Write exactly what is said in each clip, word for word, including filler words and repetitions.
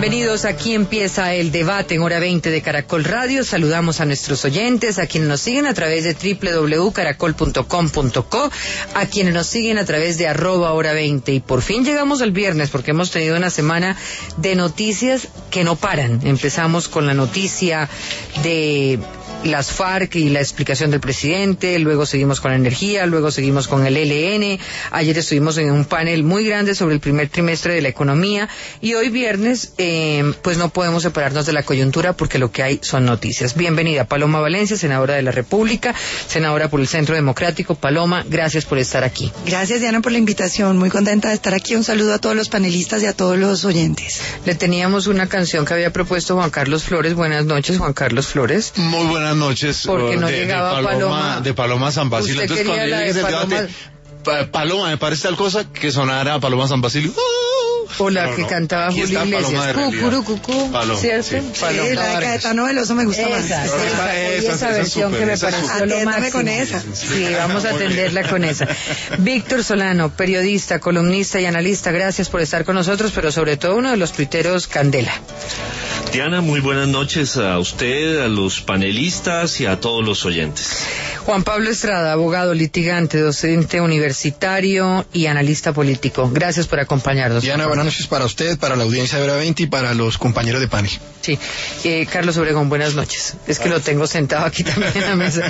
Bienvenidos, aquí empieza el debate en hora veinte de Caracol Radio. Saludamos a nuestros oyentes, a quienes nos siguen a través de doble u doble u doble u punto caracol punto com punto co, a quienes nos siguen a través de arroba hora veinte. Y por fin llegamos al viernes, porque hemos tenido una semana de noticias que no paran. Empezamos con la noticia de las FARC y la explicación del presidente, luego seguimos con la energía, luego seguimos con el E L N, ayer estuvimos en un panel muy grande sobre el primer trimestre de la economía y hoy viernes eh, pues no podemos separarnos de la coyuntura porque lo que hay son noticias. Bienvenida Paloma Valencia, senadora de la República, senadora por el Centro Democrático. Paloma, gracias por estar aquí. Gracias, Diana, por la invitación, muy contenta de estar aquí. Un saludo a todos los panelistas y a todos los oyentes. Le teníamos una canción que había propuesto Juan Carlos Flores. Buenas noches, Juan Carlos Flores. Muy buenas noches. Porque no de, llegaba de Paloma, Paloma. De Paloma San Basilio. Usted Entonces, cuando llegue el Paloma... debate, pa, Paloma, me parece tal cosa que sonara Paloma San Basilio. O la no, que no. cantaba Julio Iglesias. Cucurú, cucú, ¿cierto? Sí, Paloma. Sí, la de Caetano Veloso me gusta esa, más. Esa, esa, esa, esa, esa versión super, que me esa pareció lo máximo. con esa. Sí, vamos a atenderla con esa. Víctor Solano, periodista, columnista y analista, gracias por estar con nosotros, pero sobre todo uno de los tuiteros Candela. Diana, muy buenas noches a usted, a los panelistas y a todos los oyentes. Juan Pablo Estrada, abogado, litigante, docente universitario y analista político. Gracias por acompañarnos. Diana, buenas noches para usted, para la audiencia de Hora veinte y para los compañeros de panel. Sí. Eh, Carlos Obregón, buenas noches. Es que lo tengo sentado aquí también en la mesa.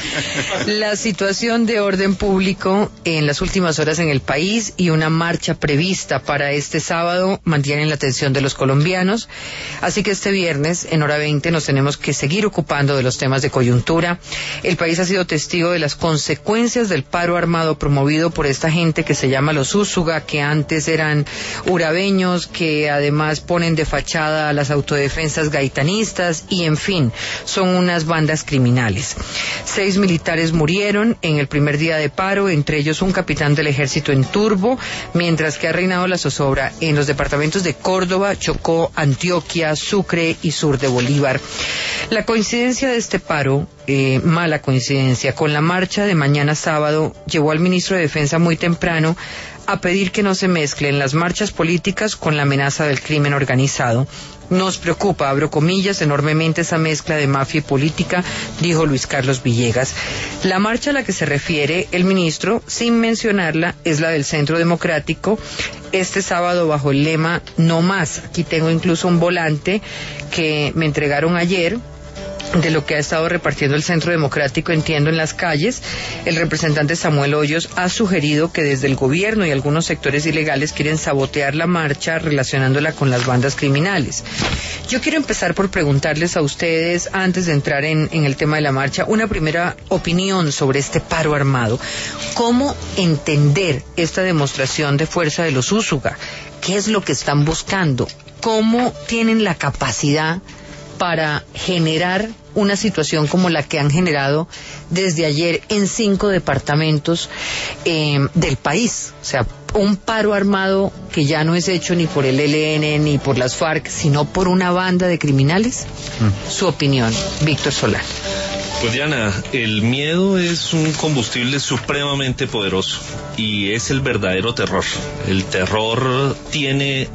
La situación de orden público en las últimas horas en el país y una marcha prevista para este sábado mantienen la atención de los colombianos. Así que este viernes, en Hora veinte, nos tenemos que seguir ocupando de los temas de coyuntura. El país ha sido testigo de las consecuencias del paro armado promovido por esta gente que se llama los Úsuga, que antes eran urabeños, que además ponen de fachada a las autodefensas gaitanistas y, en fin, son unas bandas criminales. Seis militares murieron en el primer día de paro, entre ellos un capitán del ejército en Turbo, mientras que ha reinado la zozobra en los departamentos de Córdoba, Chocó, Antioquia, Sucre y sur de Bolívar. La coincidencia de este paro, eh, mala coincidencia, con la marcha de mañana sábado, llevó al ministro de Defensa muy temprano a pedir que no se mezclen las marchas políticas con la amenaza del crimen organizado. Nos preocupa, abro comillas, enormemente esa mezcla de mafia y política, dijo Luis Carlos Villegas. La marcha a la que se refiere el ministro, sin mencionarla, es la del Centro Democrático, este sábado bajo el lema No Más. Aquí tengo incluso un volante que me entregaron ayer, de lo que ha estado repartiendo el Centro Democrático, entiendo, en las calles. El representante Samuel Hoyos ha sugerido que desde el gobierno y algunos sectores ilegales quieren sabotear la marcha relacionándola con las bandas criminales. Yo quiero empezar por preguntarles a ustedes, antes de entrar en, en el tema de la marcha, una primera opinión sobre este paro armado. ¿Cómo entender esta demostración de fuerza de los Úsuga? ¿Qué es lo que están buscando? ¿Cómo tienen la capacidad para generar una situación como la que han generado desde ayer en cinco departamentos eh, del país? O sea, un paro armado que ya no es hecho ni por el E L N ni por las FARC, sino por una banda de criminales. Mm. Su opinión, Víctor Solano. Pues Diana, el miedo es un combustible supremamente poderoso y es el verdadero terror. El terror tiene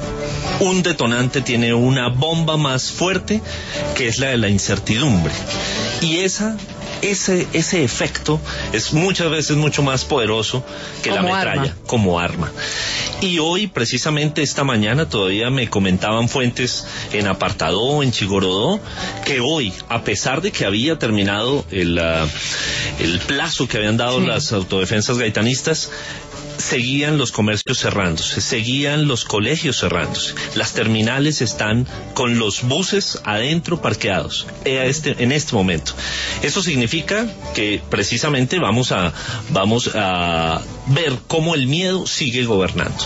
un detonante, tiene una bomba más fuerte, que es la de la incertidumbre. Y esa, ese, ese efecto es muchas veces mucho más poderoso que la metralla, arma. como arma. Y hoy, precisamente esta mañana, todavía me comentaban fuentes en Apartadó, en Chigorodó, que hoy, a pesar de que había terminado el, uh, el plazo que habían dado sí. las autodefensas gaitanistas, seguían los comercios cerrándose, seguían los colegios cerrándose, las terminales están con los buses adentro parqueados este, en este momento. Eso significa que precisamente vamos a, vamos a ver cómo el miedo sigue gobernando.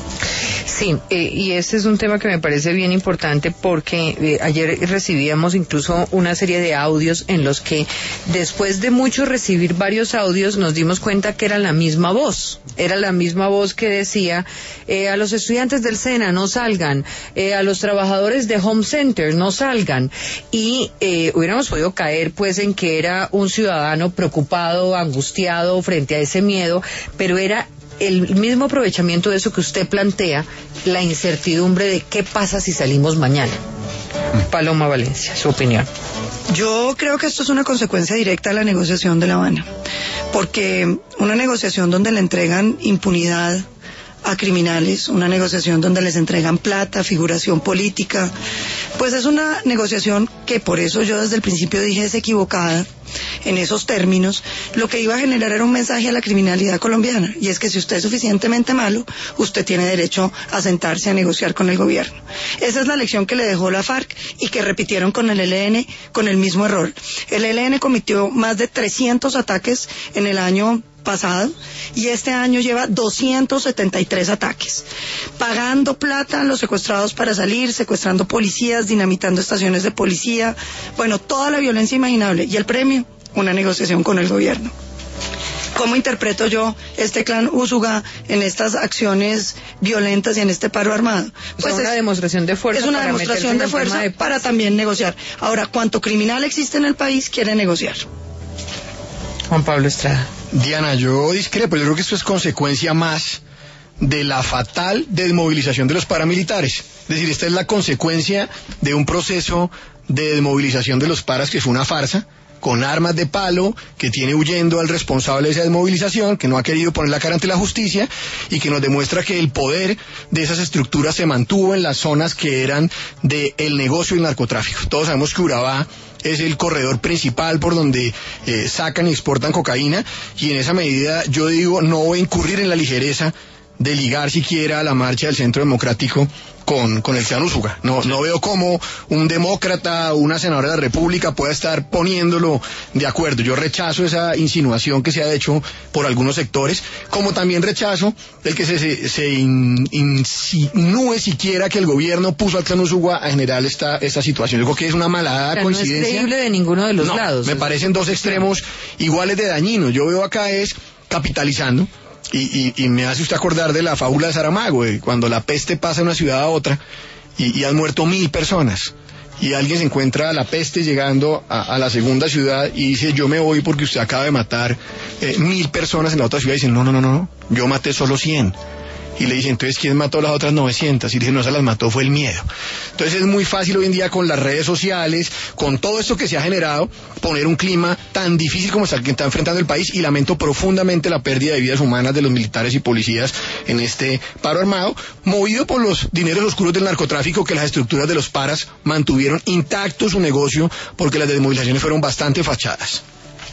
Sí, eh, y ese es un tema que me parece bien importante porque eh, ayer recibíamos incluso una serie de audios en los que después de mucho recibir varios audios nos dimos cuenta que era la misma voz, era la misma voz que decía eh, a los estudiantes del SENA no salgan, eh, a los trabajadores de Home Center no salgan, y eh, hubiéramos podido caer pues en que era un ciudadano preocupado, angustiado frente a ese miedo, pero era el mismo aprovechamiento de eso que usted plantea, la incertidumbre de qué pasa si salimos mañana. Paloma Valencia, su opinión. Yo creo que esto es una consecuencia directa de la negociación de La Habana, porque una negociación donde le entregan impunidad a criminales, una negociación donde les entregan plata, figuración política, pues es una negociación que por eso yo desde el principio dije es equivocada en esos términos. Lo que iba a generar era un mensaje a la criminalidad colombiana, y es que si usted es suficientemente malo, usted tiene derecho a sentarse a negociar con el gobierno. Esa es la lección que le dejó la FARC y que repitieron con el E L N con el mismo error. El E L N cometió más de trescientos ataques en el año pasado y este año lleva doscientos setenta y tres ataques, pagando plata a los secuestrados para salir, secuestrando policías, dinamitando estaciones de policía, bueno, toda la violencia imaginable, y el premio, una negociación con el gobierno. ¿Cómo interpreto yo este clan Úsuga en estas acciones violentas y en este paro armado? Pues es una demostración de fuerza. Es una demostración de fuerza de para también negociar. Ahora, cuanto criminal existe en el país, quiere negociar. Juan Pablo Estrada. Diana, yo discrepo, yo creo que esto es consecuencia más de la fatal desmovilización de los paramilitares. Es decir, esta es la consecuencia de un proceso de desmovilización de los paras que fue una farsa, con armas de palo, que tiene huyendo al responsable de esa desmovilización, que no ha querido poner la cara ante la justicia, y que nos demuestra que el poder de esas estructuras se mantuvo en las zonas que eran del negocio y el narcotráfico. Todos sabemos que Urabá es el corredor principal por donde eh, sacan y exportan cocaína, y en esa medida yo digo, no voy a incurrir en la ligereza de ligar siquiera a la marcha del Centro Democrático con, con el clan Úsuga. No, no veo cómo un demócrata o una senadora de la República pueda estar poniéndolo de acuerdo. Yo rechazo esa insinuación que se ha hecho por algunos sectores, como también rechazo el que se, se, se in, insinúe siquiera que el gobierno puso al clan Úsuga a generar esta, esta situación. Yo creo que es una malhada coincidencia. No es creíble de ninguno de los no, lados. Me parecen dos extremos iguales de dañinos. Yo veo acá es capitalizando. Y, y, y me hace usted acordar de la fábula de Saramago, eh, cuando la peste pasa de una ciudad a otra y, y han muerto mil personas. Y alguien se encuentra la peste llegando a, a la segunda ciudad y dice, yo me voy porque usted acaba de matar eh, mil personas en la otra ciudad. Y dicen, no, no, no, no, yo maté solo cien. Y le dicen, entonces, ¿quién mató a las otras novecientas? Y dice, no, se las mató, fue el miedo. Entonces es muy fácil hoy en día con las redes sociales, con todo esto que se ha generado, poner un clima tan difícil como el que está enfrentando el país, y lamento profundamente la pérdida de vidas humanas de los militares y policías en este paro armado, movido por los dineros oscuros del narcotráfico, que las estructuras de los paras mantuvieron intacto su negocio, porque las desmovilizaciones fueron bastante fachadas.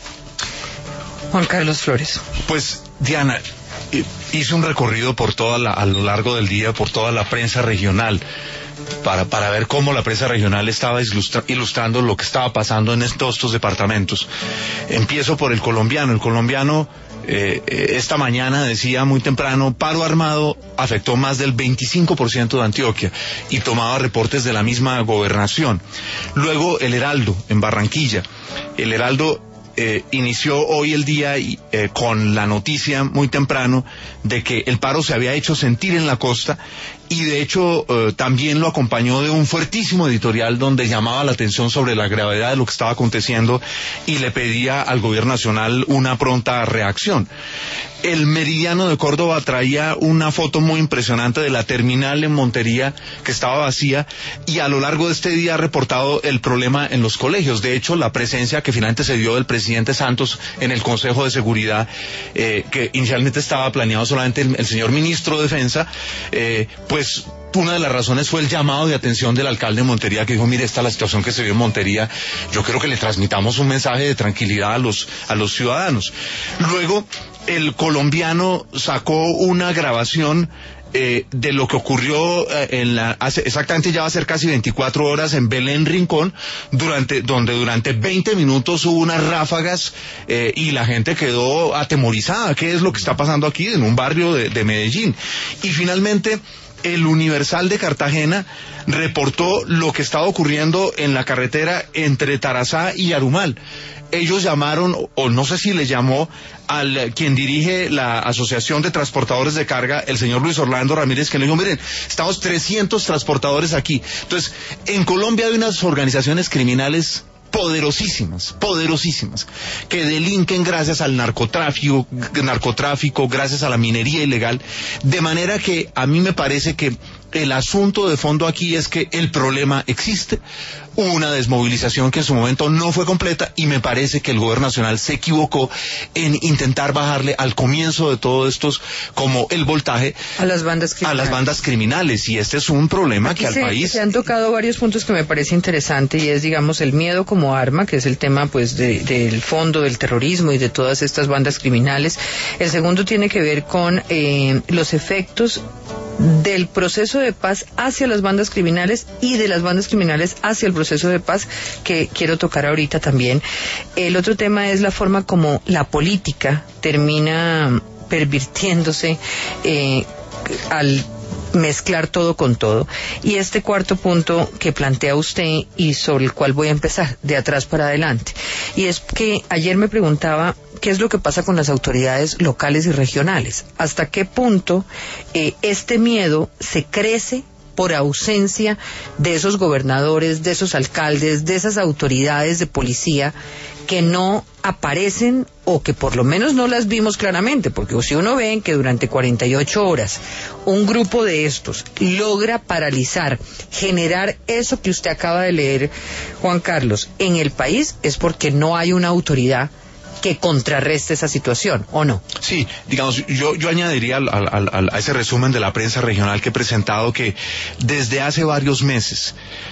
Juan Carlos Flores. Pues, Diana, hice un recorrido por toda la, a lo largo del día por toda la prensa regional para, para ver cómo la prensa regional estaba ilustra, ilustrando lo que estaba pasando en estos, estos departamentos. Empiezo por el colombiano. El colombiano eh, esta mañana decía muy temprano, paro armado afectó más del veinticinco por ciento de Antioquia, y tomaba reportes de la misma gobernación. Luego el Heraldo en Barranquilla. El Heraldo Eh, inició hoy el día eh, con la noticia muy temprano de que el paro se había hecho sentir en la costa, y de hecho eh, también lo acompañó de un fuertísimo editorial donde llamaba la atención sobre la gravedad de lo que estaba aconteciendo y le pedía al gobierno nacional una pronta reacción. El Meridiano de Córdoba traía una foto muy impresionante de la terminal en Montería, que estaba vacía, y a lo largo de este día ha reportado el problema en los colegios. De hecho, la presencia que finalmente se dio del presidente Santos en el Consejo de Seguridad, eh, que inicialmente estaba planeado solamente el, el señor ministro de Defensa, eh, pues una de las razones fue el llamado de atención del alcalde de Montería, que dijo, mire, esta es la situación que se vio en Montería, yo creo que le transmitamos un mensaje de tranquilidad a los, a los ciudadanos. Luego, el colombiano sacó una grabación eh, de lo que ocurrió eh, en la, hace, exactamente ya va a ser casi veinticuatro horas en Belén Rincón, durante, donde durante veinte minutos hubo unas ráfagas eh, y la gente quedó atemorizada. ¿Qué es lo que está pasando aquí en un barrio de, de Medellín? Y finalmente, el Universal de Cartagena reportó lo que estaba ocurriendo en la carretera entre Tarazá y Arumal. Ellos llamaron, o no sé si le llamó, al quien dirige la Asociación de Transportadores de Carga, el señor Luis Orlando Ramírez, que le dijo, miren, estamos trescientos transportadores aquí. Entonces, en Colombia hay unas organizaciones criminales poderosísimas, poderosísimas, que delinquen gracias al narcotráfico, narcotráfico, gracias a la minería ilegal, de manera que a mí me parece que el asunto de fondo aquí es que el problema existe, una desmovilización que en su momento no fue completa, y me parece que el gobierno nacional se equivocó en intentar bajarle al comienzo de todo esto como el voltaje a las bandas criminales. A las bandas criminales, y este es un problema Aquí que al se, país... se han tocado varios puntos que me parece interesante, y es, digamos, el miedo como arma, que es el tema pues de, del fondo del terrorismo y de todas estas bandas criminales. El segundo tiene que ver con eh, los efectos del proceso de paz hacia las bandas criminales y de las bandas criminales hacia el proceso de paz, que quiero tocar ahorita también. El otro tema es la forma como la política termina pervirtiéndose eh, al mezclar todo con todo. Y este cuarto punto que plantea usted y sobre el cual voy a empezar de atrás para adelante, y es que ayer me preguntaba qué es lo que pasa con las autoridades locales y regionales, hasta qué punto eh, este miedo se crece por ausencia de esos gobernadores, de esos alcaldes, de esas autoridades de policía que no aparecen, o que por lo menos no las vimos claramente, porque si uno ve que durante cuarenta y ocho horas un grupo de estos logra paralizar, generar eso que usted acaba de leer, Juan Carlos, en el país, es porque no hay una autoridad que contrarreste esa situación, ¿o no? Sí, digamos, yo, yo añadiría al, al, al, a ese resumen de la prensa regional que he presentado que desde hace varios meses,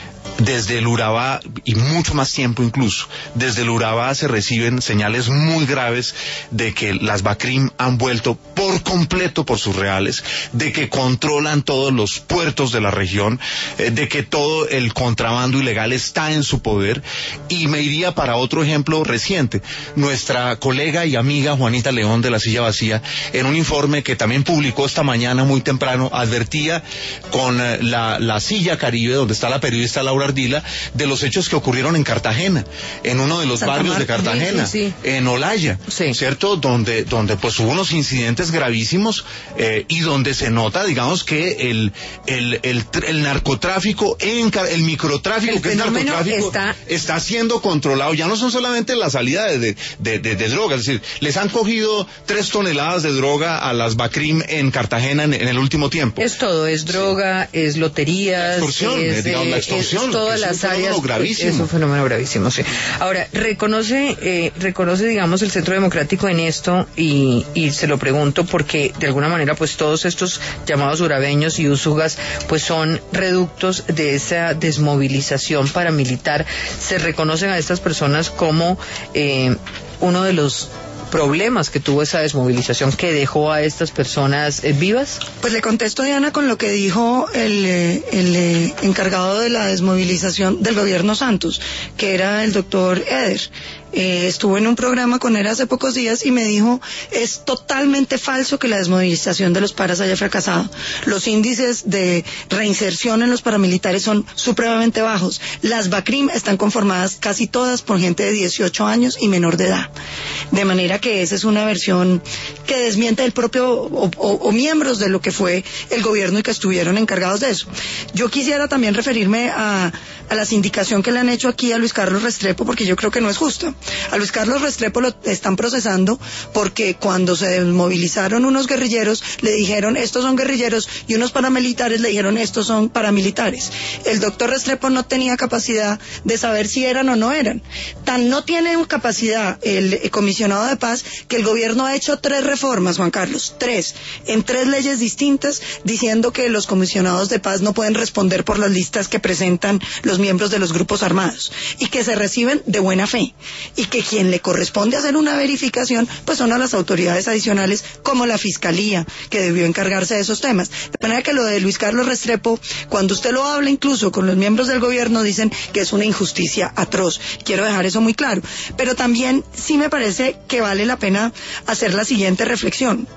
desde el Urabá, y mucho más tiempo incluso, desde el Urabá se reciben señales muy graves de que las BACRIM han vuelto por completo por sus reales, de que controlan todos los puertos de la región, eh, de que todo el contrabando ilegal está en su poder. Y me iría para otro ejemplo reciente. Nuestra colega y amiga Juanita León de La Silla Vacía, en un informe que también publicó esta mañana muy temprano, advertía con eh, la, la Silla Caribe, donde está la periodista Laura Ardila, de los hechos que ocurrieron en Cartagena, en uno de los Santa barrios Marta, de Cartagena, sí, sí. en Olaya, sí. ¿cierto? Donde, donde pues hubo unos incidentes gravísimos eh, y donde se nota, digamos, que el, el, el, el narcotráfico, en, el microtráfico, el que es narcotráfico, está... está siendo controlado. Ya no son solamente la salida de, de, de, de, de drogas, es decir, les han cogido tres toneladas de droga a las BACRIM en Cartagena en, en el último tiempo. Es todo, es droga, sí. es loterías, la extorsión, es, digamos, la extorsión, es todas las áreas. Gravísimo. Es un fenómeno gravísimo, sí. Ahora, reconoce, eh, reconoce, digamos, el Centro Democrático en esto, y, y se lo pregunto porque de alguna manera, pues todos estos llamados urabeños y úsugas, pues son reductos de esa desmovilización paramilitar. Se reconocen a estas personas como eh, uno de los problemas que tuvo esa desmovilización que dejó a estas personas eh, vivas. Pues le contesto, Diana, con lo que dijo el, el eh, encargado de la desmovilización del gobierno Santos, que era el doctor Eder. Eh, estuvo en un programa con él hace pocos días y me dijo, es totalmente falso que la desmovilización de los paras haya fracasado. Los índices de reinserción en los paramilitares son supremamente bajos. Las BACRIM están conformadas casi todas por gente de dieciocho años y menor de edad. De manera que esa es una versión que desmiente el propio o, o, o miembros de lo que fue el gobierno y que estuvieron encargados de eso. Yo quisiera también referirme a, a la sindicación que le han hecho aquí a Luis Carlos Restrepo, porque yo creo que no es justo. A Luis Carlos Restrepo lo están procesando porque cuando se desmovilizaron unos guerrilleros le dijeron estos son guerrilleros, y unos paramilitares le dijeron estos son paramilitares. El doctor Restrepo no tenía capacidad de saber si eran o no eran. Tan no tiene capacidad el comisionado de paz que el gobierno ha hecho tres reformas, Juan Carlos, tres, en tres leyes distintas, diciendo que los comisionados de paz no pueden responder por las listas que presentan los miembros de los grupos armados y que se reciben de buena fe, y que quien le corresponde hacer una verificación pues son a las autoridades adicionales como la Fiscalía, que debió encargarse de esos temas. De manera que lo de Luis Carlos Restrepo, cuando usted lo habla incluso con los miembros del gobierno, dicen que es una injusticia atroz. Quiero dejar eso muy claro. Pero también sí me parece que vale la pena hacer la siguiente reflexión.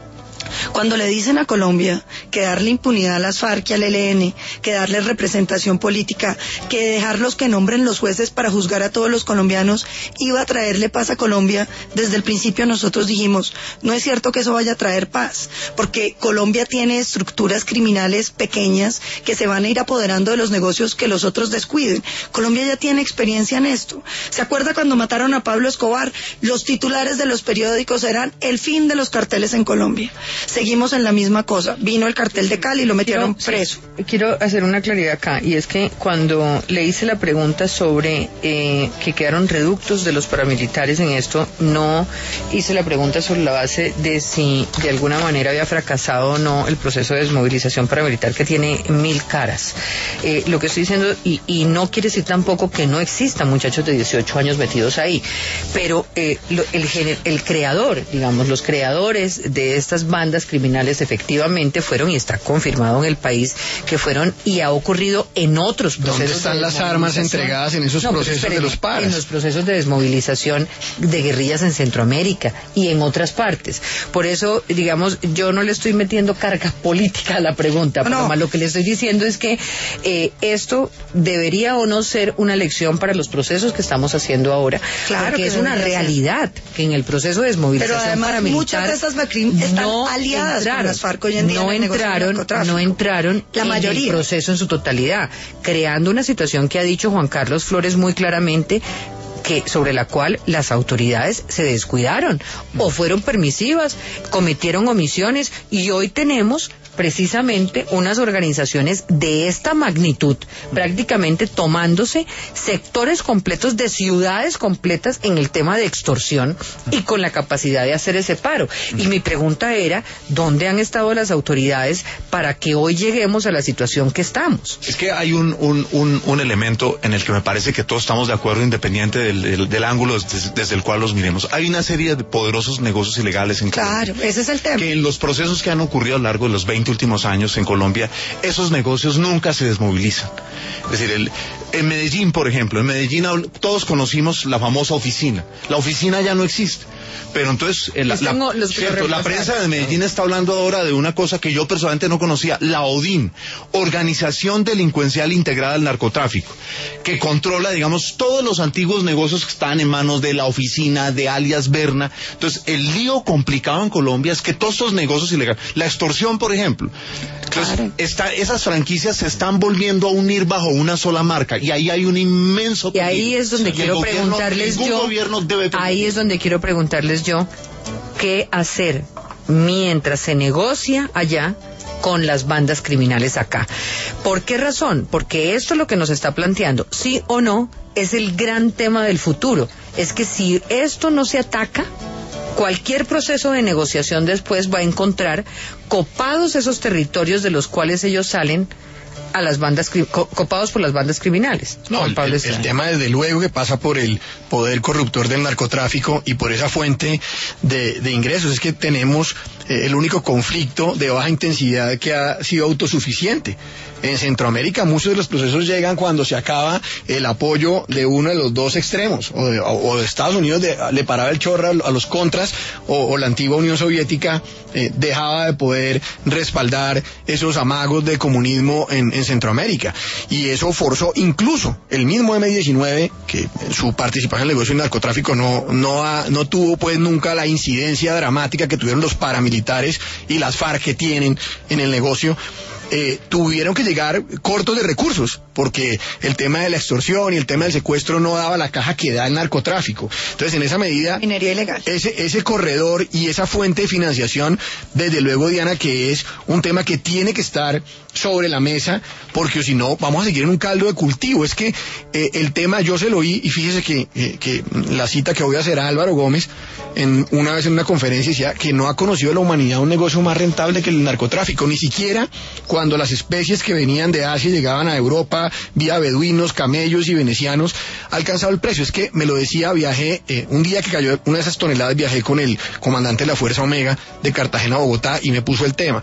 Cuando le dicen a Colombia que darle impunidad a las FARC y al E L N, que darle representación política, que dejarlos que nombren los jueces para juzgar a todos los colombianos, iba a traerle paz a Colombia, desde el principio nosotros dijimos, no es cierto que eso vaya a traer paz, porque Colombia tiene estructuras criminales pequeñas que se van a ir apoderando de los negocios que los otros descuiden. Colombia ya tiene experiencia en esto. ¿Se acuerda cuando mataron a Pablo Escobar? Los titulares de los periódicos eran el fin de los carteles en Colombia. Seguimos en la misma cosa. Vino el cartel de Cali y lo metieron quiero, preso. Quiero hacer una claridad acá, y es que cuando le hice la pregunta sobre eh, que quedaron reductos de los paramilitares en esto, no hice la pregunta sobre la base de si de alguna manera había fracasado o no el proceso de desmovilización paramilitar, que tiene mil caras. Eh, lo que estoy diciendo, y, y no quiere decir tampoco que no existan muchachos de dieciocho años metidos ahí, pero eh, lo, el, el creador, digamos, los creadores de estas bandas criminales efectivamente fueron, y está confirmado en el país, que fueron, y ha ocurrido en otros procesos. ¿Dónde están las armas entregadas en esos no, procesos espere, de los paras? En los procesos de desmovilización de guerrillas en Centroamérica y en otras partes. Por eso, digamos, yo no le estoy metiendo carga política a la pregunta, no. Pero más lo que le estoy diciendo es que eh, esto debería o no ser una lección para los procesos que estamos haciendo ahora, claro, porque es una realidad ser. Que en el proceso de desmovilización pero además muchas de esas macrim están no aliadas entraron, con las FARC hoy en día. No en entraron, no entraron la en mayoría. El proceso en su totalidad, creando una situación que ha dicho Juan Carlos Flores muy claramente, que sobre la cual las autoridades se descuidaron o fueron permisivas, cometieron omisiones, y hoy tenemos precisamente unas organizaciones de esta magnitud, prácticamente tomándose sectores completos de ciudades completas en el tema de extorsión y con la capacidad de hacer ese paro. Y mi pregunta era, ¿dónde han estado las autoridades para que hoy lleguemos a la situación que estamos? Es que hay un, un, un, un elemento en el que me parece que todos estamos de acuerdo, independiente del, del, del ángulo desde, desde el cual los miremos. Hay una serie de poderosos negocios ilegales en Colombia. Claro, ese es el tema. Que en los procesos que han ocurrido a lo largo de los veinte últimos años en Colombia, esos negocios nunca se desmovilizan. Es decir, el, en Medellín, por ejemplo, en Medellín todos conocimos la famosa oficina. La oficina ya no existe. Pero entonces, eh, la, la, cierto, la prensa de Medellín está hablando ahora de una cosa que yo personalmente no conocía, la ODIN, Organización Delincuencial Integrada al Narcotráfico, que controla, digamos, todos los antiguos negocios que están en manos de la oficina de alias Berna. Entonces, el lío complicado en Colombia es que todos estos negocios ilegales, la extorsión, por ejemplo, entonces, claro. está, esas franquicias se están volviendo a unir bajo una sola marca, y ahí hay un inmenso peligro. Y ahí es donde quiero gobierno, preguntarles yo, debe ahí es donde quiero preguntarles yo, ¿qué hacer mientras se negocia allá con las bandas criminales acá? ¿Por qué razón? Porque esto es lo que nos está planteando, sí o no, es el gran tema del futuro. Es que si esto no se ataca, cualquier proceso de negociación después va a encontrar copados esos territorios de los cuales ellos salen a las bandas copados por las bandas criminales. No, el, el, el tema desde luego que pasa por el poder corruptor del narcotráfico y por esa fuente de, de ingresos. Es que tenemos eh, el único conflicto de baja intensidad que ha sido autosuficiente. En Centroamérica muchos de los procesos llegan cuando se acaba el apoyo de uno de los dos extremos, o de, o de Estados Unidos de, le paraba el chorro a los contras, o, o la antigua Unión Soviética eh, dejaba de poder respaldar esos amagos de comunismo en, en Centroamérica, y eso forzó incluso el mismo eme diecinueve, que en su participación en el negocio del narcotráfico no, no, ha, no tuvo pues nunca la incidencia dramática que tuvieron los paramilitares y las FARC que tienen en el negocio. Eh, tuvieron que llegar cortos de recursos, porque el tema de la extorsión y el tema del secuestro no daba la caja que da el narcotráfico. Entonces, en esa medida, minería ilegal. Ese, ese corredor y esa fuente de financiación, desde luego, Diana, que es un tema que tiene que estar sobre la mesa, porque si no, vamos a seguir en un caldo de cultivo. Es que eh, el tema, yo se lo oí, y fíjese que, eh, que la cita que voy a hacer a Álvaro Gómez, en, una vez en una conferencia, decía que no ha conocido la humanidad un negocio más rentable que el narcotráfico, ni siquiera cuando las especies que venían de Asia llegaban a Europa vía beduinos, camellos y venecianos, ha alcanzado el precio. Es que me lo decía, viajé, eh, un día que cayó una de esas toneladas, viajé con el comandante de la Fuerza Omega de Cartagena a Bogotá y me puso el tema.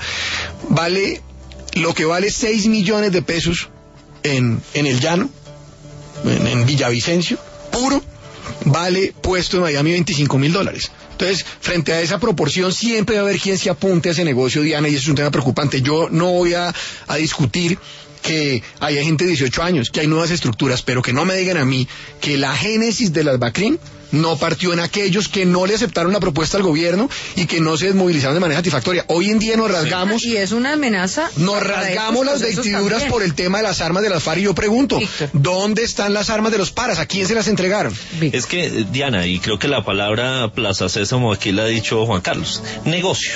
Vale lo que vale seis millones de pesos en, en el llano, en, en Villavicencio, puro, vale puesto en Miami veinticinco mil dólares. Entonces, frente a esa proporción, siempre va a haber quien se apunte a ese negocio, Diana, y eso es un tema preocupante. Yo no voy a, a discutir que hay gente de dieciocho años, que hay nuevas estructuras, pero que no me digan a mí que la génesis de las BACRIM no partió en aquellos que no le aceptaron la propuesta al gobierno y que no se desmovilizaron de manera satisfactoria. Hoy en día nos rasgamos... Y es una amenaza... Nos rasgamos las vestiduras por el tema de las armas de las FARC y yo pregunto, Víctor, ¿dónde están las armas de los paras? ¿A quién se las entregaron? Víctor. Es que, Diana, y creo que la palabra Plaza Sésamo aquí la ha dicho Juan Carlos, negocio.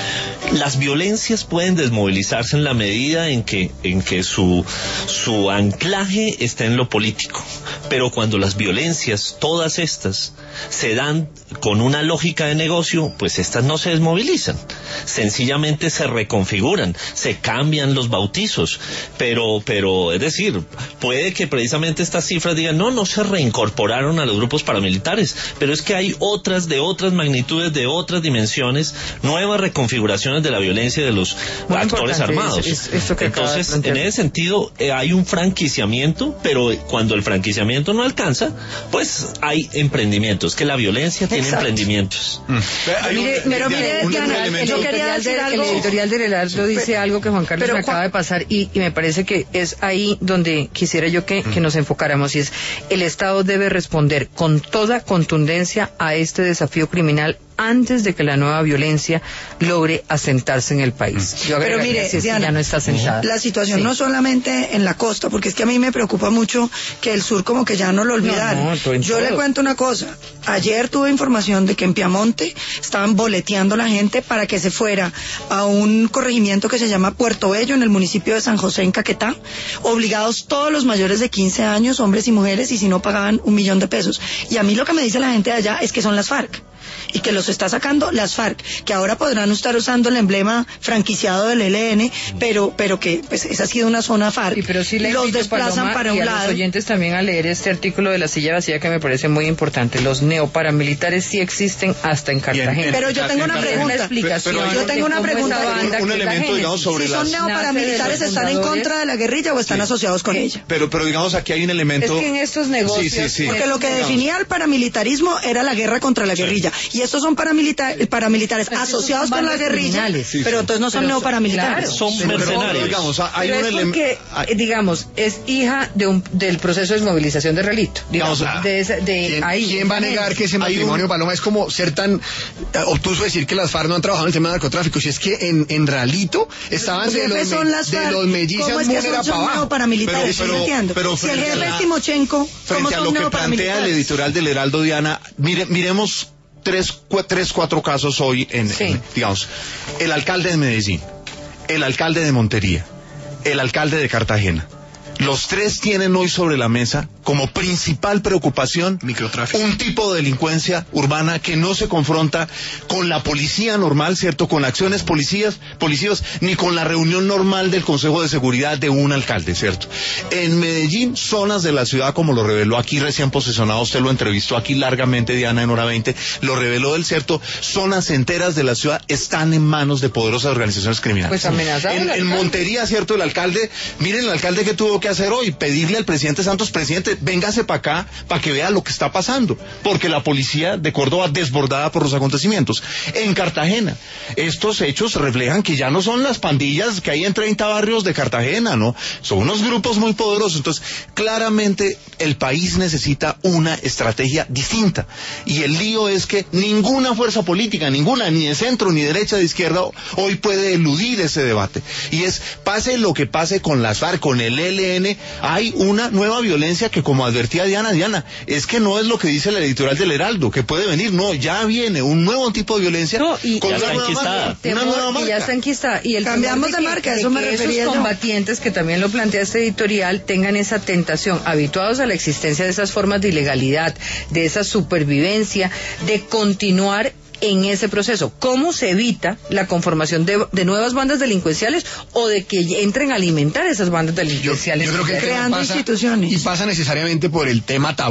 Las violencias pueden desmovilizarse en la medida en que, en que su, su anclaje está en lo político. Pero cuando las violencias, todas estas, se dan con una lógica de negocio, pues estas no se desmovilizan, sencillamente se reconfiguran, se cambian los bautizos, pero, pero, es decir, puede que precisamente estas cifras digan, no, no se reincorporaron a los grupos paramilitares, pero es que hay otras de otras magnitudes, de otras dimensiones, nuevas reconfiguraciones de la violencia de los Muy actores armados. Es, es, Entonces, en ese sentido, eh, hay un franquiciamiento, pero cuando el franquiciamiento no alcanza, pues hay emprendimientos, que la violencia tiene Exacto. emprendimientos. Mm. Pero mire, pero mire, Diana, el, editorial de, el editorial del Heraldo dice algo que Juan Carlos pero, me acaba de pasar y, y me parece que es ahí donde quisiera yo que, mm. que nos enfocáramos, y es: el Estado debe responder con toda contundencia a este desafío criminal antes de que la nueva violencia logre asentarse en el país. Yo Pero mire, si Diana, ya no está asentada. La situación sí. no solamente en la costa, porque es que a mí me preocupa mucho que el sur como que ya no lo olvidaron. No, no, Yo todo. le cuento una cosa. Ayer tuve información de que en Piamonte estaban boleteando la gente para que se fuera a un corregimiento que se llama Puerto Bello, en el municipio de San José, en Caquetá, obligados todos los mayores de quince años, hombres y mujeres, y si no pagaban un millón de pesos. Y a mí lo que me dice la gente de allá es que son las FARC. Y que los está sacando las FARC, que ahora podrán estar usando el emblema franquiciado del E L N, pero pero que pues esa ha sido una zona FARC. Sí, pero sí le los desplazan Paloma, para un y a lado. Los oyentes también a leer este artículo de La Silla Vacía, que me parece muy importante. Los neoparamilitares sí existen hasta en Cartagena. En, en, pero yo tengo una pregunta. Una explicación pero, pero yo tengo una pregunta. Un, un elemento, digamos, sobre si son las... neoparamilitares, ¿están en contra de la guerrilla o están sí. asociados con ella? Pero, pero digamos, aquí hay un elemento... Es que en estos negocios... Sí, sí, sí. Porque lo que definía el paramilitarismo era la guerra contra la guerrilla. Sí. Y estos son paramilitares paramilitares pero asociados con la guerrilla, sí, pero sí. entonces no son pero neoparamilitares. Claro, son mercenarios. Digamos, hay pero un es porque, hay... digamos, es hija de un, del proceso de desmovilización de Relito. Digamos, digamos de esa, de ¿quién, ahí, ¿quién va a negar que ese matrimonio, un... Paloma, es como ser tan uh, obtuso decir que las FARC no han trabajado en el tema de narcotráfico? Si es que en, en Ralito estaban de los, son las de los mellizas ¿cómo es que son, son neoparamilitares? Pero, pero, entiendo. pero si el jefe es Timochenko, frente a lo que plantea el editorial del Heraldo, Diana, mire, miremos Tres, cu tres, cuatro casos hoy en, sí. en, digamos, el alcalde de Medellín, el alcalde de Montería, el alcalde de Cartagena. Los tres tienen hoy sobre la mesa como principal preocupación microtráfico, un tipo de delincuencia urbana que no se confronta con la policía normal, ¿cierto? Con acciones policías, policías, ni con la reunión normal del Consejo de Seguridad de un alcalde, ¿cierto? En Medellín, zonas de la ciudad, como lo reveló aquí recién posesionado, usted lo entrevistó aquí largamente, Diana, en Hora veinte, lo reveló él, ¿cierto? Zonas enteras de la ciudad están en manos de poderosas organizaciones criminales. Pues amenazados. En, en Montería, ¿cierto? El alcalde, miren el alcalde que tuvo que hacer hoy, pedirle al presidente Santos, presidente, véngase para acá para que vea lo que está pasando, porque la policía de Córdoba desbordada por los acontecimientos. En Cartagena, estos hechos reflejan que ya no son las pandillas que hay en treinta barrios de Cartagena, ¿no? Son unos grupos muy poderosos. Entonces, claramente el país necesita una estrategia distinta, y el lío es que ninguna fuerza política, ninguna, ni de centro, ni derecha, de izquierda, hoy puede eludir ese debate, y es, pase lo que pase con las FARC, con el E L N, hay una nueva violencia que, como advertía Diana, Diana, es que no es lo que dice el editorial del Heraldo, que puede venir, no, ya viene un nuevo tipo de violencia, no, y con ya una, está nueva marca, una nueva marca. Y ya está enquistada. Y el cambiamos de marca, eso me refería esos combatientes, que también lo plantea este editorial, tengan esa tentación, habituados a la existencia de esas formas de ilegalidad, de esa supervivencia, de continuar en ese proceso. ¿Cómo se evita la conformación de, de nuevas bandas delincuenciales o de que entren a alimentar esas bandas delincuenciales? Yo, yo creo que creando pasa, instituciones. Y pasa necesariamente por el tema tabú.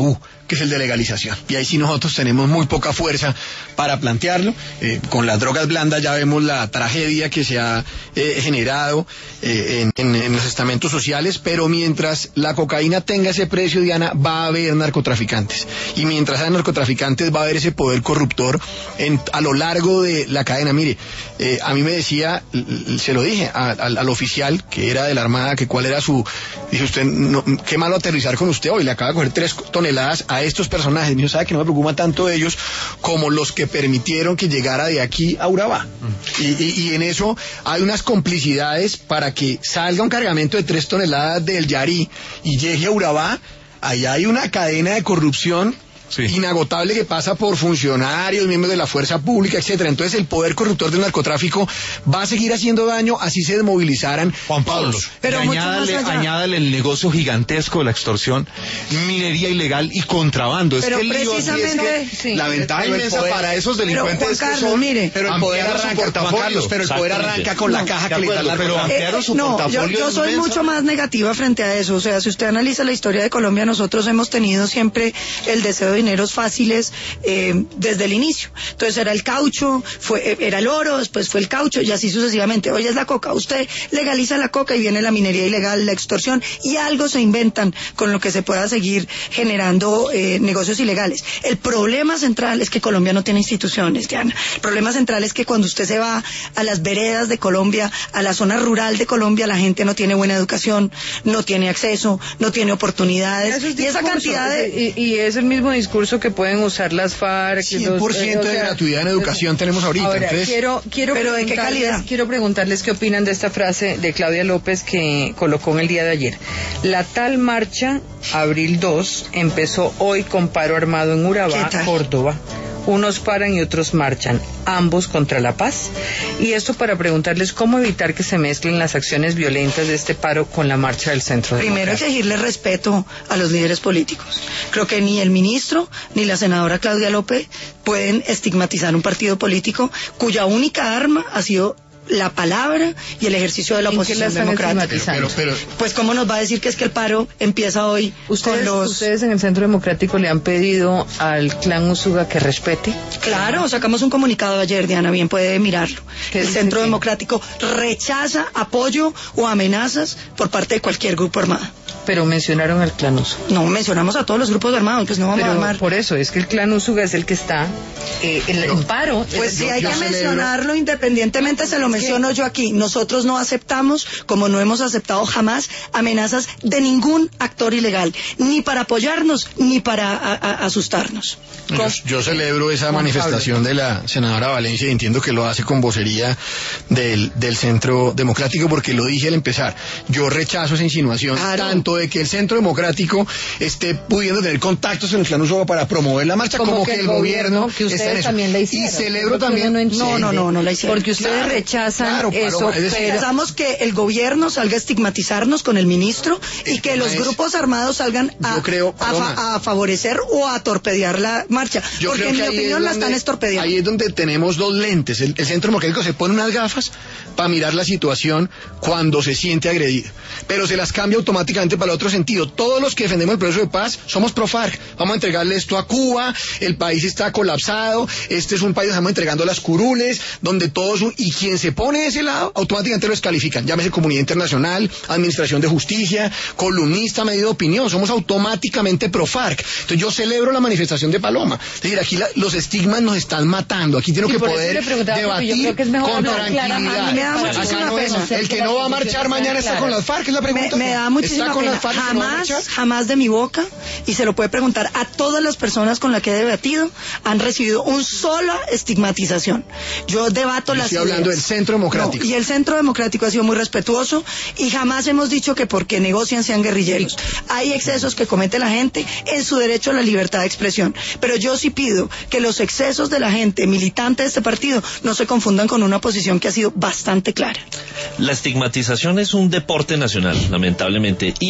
que es el de legalización. Y ahí sí nosotros tenemos muy poca fuerza para plantearlo. Eh, con las drogas blandas ya vemos la tragedia que se ha eh, generado eh, en, en, en los estamentos sociales, pero mientras la cocaína tenga ese precio, Diana, va a haber narcotraficantes. Y mientras haya narcotraficantes va a haber ese poder corruptor en, a lo largo de la cadena. Mire, eh, a mí me decía, se lo dije a, a, al oficial que era de la Armada, que cuál era su... Dice usted, no, qué malo aterrizar con usted hoy, le acaba de coger tres toneladas a estos personajes. Me dijo, sabe que no me preocupa tanto ellos como los que permitieron que llegara de aquí a Urabá. Mm. Y, y, y en eso hay unas complicidades para que salga un cargamento de tres toneladas del Yarí y llegue a Urabá. Ahí hay una cadena de corrupción sí. inagotable que pasa por funcionarios, miembros de la fuerza pública, etcétera. Entonces el poder corruptor del narcotráfico va a seguir haciendo daño así se desmovilizaran. Juan Pablo, pero añádale, añádale el negocio gigantesco de la extorsión, minería ilegal y contrabando. Pero es que precisamente es que sí. la ventaja inmensa para esos delincuentes pero, Juan Carlos, son, mire, pero el poder arranca, Carlos, pero el poder arranca con no, la caja que le da la pero ampliaron su eh, no, portafolio. Yo, yo soy mucho más negativa frente a eso. O sea, si usted analiza la historia de Colombia, nosotros hemos tenido siempre el deseo de dineros fáciles eh, desde el inicio. Entonces era el caucho, fue era el oro, después fue el caucho y así sucesivamente. Hoy es la coca. Usted legaliza la coca y viene la minería ilegal, la extorsión y algo se inventan con lo que se pueda seguir generando eh, negocios ilegales. El problema central es que Colombia no tiene instituciones, Diana. El problema central es que cuando usted se va a las veredas de Colombia, a la zona rural de Colombia, la gente no tiene buena educación, no tiene acceso, no tiene oportunidades. Es y esa cantidad de... Y, y es el mismo discurso que pueden usar las FARC. cien por ciento los, eh, de o sea, gratuidad en educación es, tenemos ahorita. Ahora, entonces... quiero, quiero ¿Pero de qué calidad? Quiero preguntarles qué opinan de esta frase de Claudia López que colocó en el día de ayer. La tal marcha, abril dos, empezó hoy con paro armado en Urabá, Córdoba. Unos paran y otros marchan, ambos contra la paz. Y esto para preguntarles cómo evitar que se mezclen las acciones violentas de este paro con la marcha del Centro Democrático. Primero exigirle respeto a los líderes políticos. Creo que ni el ministro ni la senadora Claudia López pueden estigmatizar un partido político cuya única arma ha sido la palabra y el ejercicio de la oposición democrática. Pero, pero, pero, pues cómo nos va a decir que es que el paro empieza hoy. ¿Ustedes, con los... ¿Ustedes en el Centro Democrático le han pedido al clan Usuga que respete? Claro, sacamos un comunicado ayer, Diana, bien puede mirarlo. El Centro que... Democrático rechaza apoyo o amenazas por parte de cualquier grupo armado. Pero mencionaron al clan Usuga. No, mencionamos a todos los grupos armados, pues no vamos Pero a armar. Por eso, es que el clan Usuga es el que está eh, en el paro. Pues si yo, hay yo que celebro... mencionarlo independientemente, se lo menciono yo aquí. Nosotros no aceptamos, como no hemos aceptado jamás, amenazas de ningún actor ilegal, ni para apoyarnos, ni para a, a, asustarnos. Yo, yo celebro esa manifestación de la senadora Valencia y entiendo que lo hace con vocería del, del Centro Democrático, porque lo dije al empezar. Yo rechazo esa insinuación, claro, tanto de que el Centro Democrático esté pudiendo tener contactos en el clan Usuga para promover la marcha, como, como que, que el gobierno, gobierno que ustedes también la hicieron. Y celebro también... No, no, no, no, no la hicieron. Porque ustedes claro, rechazan claro, eso. Paloma, es decir, pero... Rechazamos que el gobierno salga a estigmatizarnos con el ministro y que los es... grupos armados salgan a, creo, a, fa a favorecer o a torpedear la marcha. Yo porque en mi opinión la están estorpedeando. Ahí es donde tenemos dos lentes. El, el Centro Democrático se pone unas gafas para mirar la situación cuando se siente agredido, pero se las cambia automáticamente para el otro sentido. Todos los que defendemos el proceso de paz somos pro FARC. Vamos a entregarle esto a Cuba, el país está colapsado, este es un país, estamos entregando las curules, donde todos, y quien se pone de ese lado, automáticamente lo descalifican. Llámese comunidad internacional, administración de justicia, columnista, medio de opinión, somos automáticamente pro FARC. Entonces yo celebro la manifestación de Paloma. Es decir, aquí la, los estigmas nos están matando, aquí tenemos que poder debatir con tranquilidad. Acá no es, el que no va a marchar mañana está con las FARC, es la pregunta. Me, me da muchísima pena. Jamás, jamás de mi boca, y se lo puede preguntar a todas las personas con las que he debatido, han recibido un sola estigmatización. Yo debato Yo las estoy hablando ideas. del Centro Democrático. No, y el Centro Democrático ha sido muy respetuoso y jamás hemos dicho que porque negocian sean guerrilleros. Hay excesos que comete la gente en su derecho a la libertad de expresión. Pero yo sí pido que los excesos de la gente militante de este partido no se confundan con una posición que ha sido bastante clara. La estigmatización es un deporte nacional, lamentablemente, y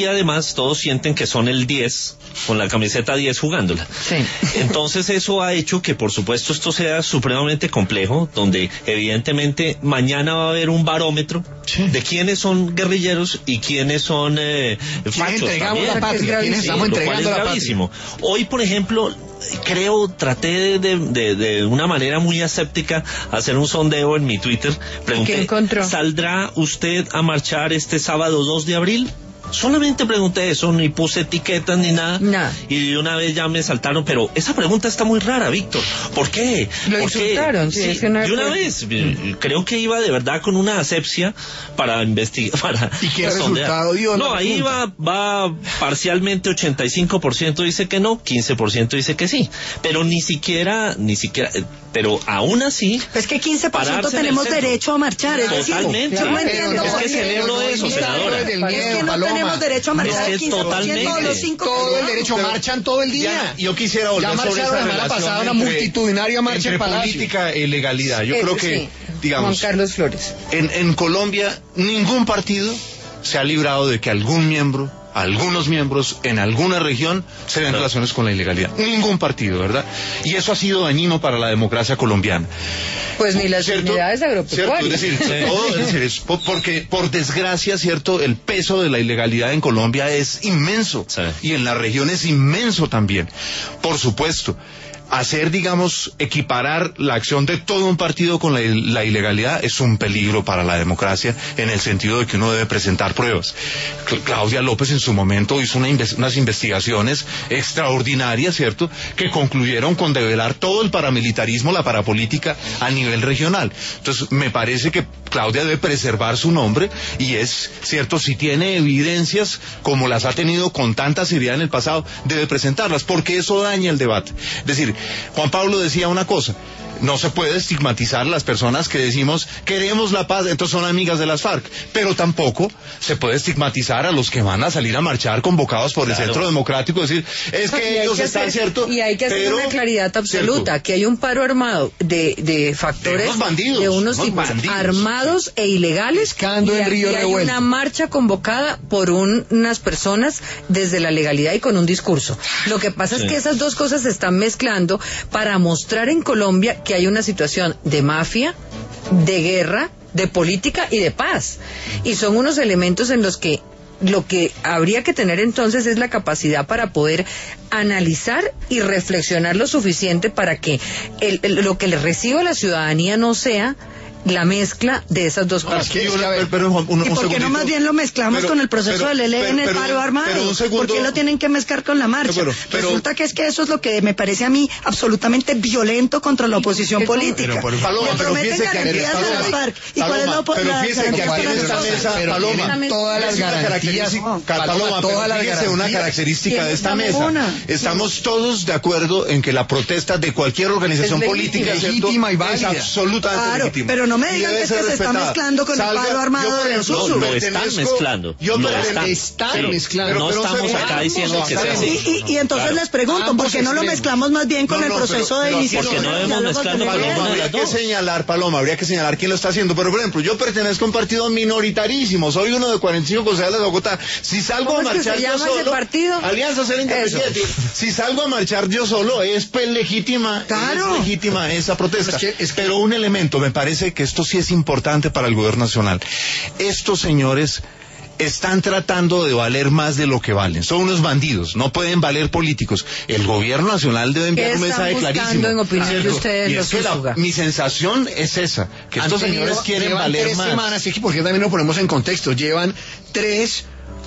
además todos sienten que son el diez, con la camiseta diez jugándola. Sí. Entonces eso ha hecho que por supuesto esto sea supremamente complejo, donde evidentemente mañana va a haber un barómetro sí. de quiénes son guerrilleros y quiénes son eh, fachos entregamos también. la patria, ¿quiénes estamos sí, entregando lo cual es la gravísimo. Hoy, por ejemplo, creo, traté de, de, de una manera muy aséptica hacer un sondeo en mi Twitter. Pregunté, ¿saldrá usted a marchar este sábado dos de abril? Solamente pregunté eso, ni puse etiquetas ni nada. Nah. Y de una vez ya me saltaron, pero esa pregunta está muy rara, Víctor. ¿Por qué? Lo ¿Por insultaron, qué? sí, Sí, no de una fue... vez. Mm. Creo que iba de verdad con una asepsia para investigar. Para ¿Y qué resultado dio? No, ahí va, va parcialmente ochenta y cinco por ciento dice que no, quince por ciento dice que sí. Pero ni siquiera, ni siquiera, pero aún así. Es que quince por ciento tenemos derecho a marchar. Es decir, totalmente. yo no entiendo. Es que celebro eso, senadora. Es que no tenemos derecho a marchar el quince por ciento de los cinco. Todo el derecho, pero marchan todo el día. Ya, yo quisiera volver ya sobre esa la semana pasada una entre, multitudinaria marcha entre en Palacio. Política y legalidad. Yo eh, creo que, sí. digamos, Juan Carlos Flores. En, en Colombia ningún partido se ha librado de que algún miembro, algunos miembros en alguna región se den relaciones con la ilegalidad. Ningún partido, ¿verdad? Y eso ha sido dañino para la democracia colombiana. Pues ni las ¿Cierto? unidades agropecuarias. ¿Cierto? Es decir, sí. todo, es decir es porque por desgracia, ¿cierto? El peso de la ilegalidad en Colombia es inmenso. Sí. Y en la región es inmenso también. Por supuesto. Hacer, digamos, equiparar la acción de todo un partido con la, la ilegalidad es un peligro para la democracia en el sentido de que uno debe presentar pruebas. Claudia López en su momento hizo una inves unas investigaciones extraordinarias, ¿cierto?, que concluyeron con develar todo el paramilitarismo, la parapolítica a nivel regional. Entonces, me parece que Claudia debe preservar su nombre y es, ¿cierto?, si tiene evidencias como las ha tenido con tanta seriedad en el pasado, debe presentarlas, porque eso daña el debate. Es decir, Juan Pablo decía una cosa, no se puede estigmatizar a las personas que decimos queremos la paz, entonces son amigas de las FARC, pero tampoco se puede estigmatizar a los que van a salir a marchar convocados por claro. el Centro Democrático, decir, es que y ellos que están, hacer, ¿cierto? Y hay que hacer pero, una claridad absoluta, ¿cierto? Que hay un paro armado de, de factores, de unos bandidos, de unos unos tipos bandidos. armados e ilegales, Pescando y en río aquí hay revuelto. una marcha convocada por un, unas personas desde la legalidad y con un discurso. Lo que pasa sí. es que esas dos cosas se están mezclando para mostrar en Colombia que hay una situación de mafia, de guerra, de política y de paz. Y son unos elementos en los que lo que habría que tener entonces es la capacidad para poder analizar y reflexionar lo suficiente para que el, el, lo que le reciba la ciudadanía no sea la mezcla de esas dos cosas. Pero, pero, pero, un, un ¿Y por qué no más bien lo mezclamos pero, con el proceso pero, del E L N, el paro armado? Segundo, ¿por qué lo tienen que mezclar con la marcha? Pero, pero, Resulta que es que eso es lo que me parece a mí absolutamente violento contra la oposición política. Pero, Paloma, le prometen garantías a las FARC. ¿Y cuál es la Pero fíjese que aquí en esta mesa, Paloma, todas las garantías, Paloma, todas las garantías, una característica de esta mesa. Estamos todos de acuerdo en que la protesta de cualquier organización política es legítima y válida. Es absolutamente legítima. Pero no me digan que es que se está mezclando con Salga, el paro armado de los usos. No, lo están mezclando. Yo lo están, están sí, mezclando. No pero, estamos pero, acá diciendo que sea así. Y, y, y entonces claro. les pregunto, ¿por qué no lo mezclamos más bien con no, no, el proceso pero, de iniciación? Porque no debemos mezclarlo con Paloma, habría que señalar, Paloma, habría que señalar quién lo está haciendo. Pero, por ejemplo, yo pertenezco a un partido minoritarísimo, soy uno de cuarenta y cinco concejales de Bogotá. Si salgo a marchar yo solo, Alianza Ser Independiente, si salgo a marchar yo solo, es pues legítima, claro. es legítima esa protesta. Es que, es que... Pero un elemento, me parece que esto sí es importante para el gobierno nacional. Estos señores están tratando de valer más de lo que valen. Son unos bandidos, no pueden valer políticos. El gobierno nacional debe enviar un mensaje clarísimo. En opinión de ustedes, y es que la, mi sensación es esa, que estos tenido, señores quieren valer tres más. Semanas, sí, porque también lo ponemos en contexto. Llevan tres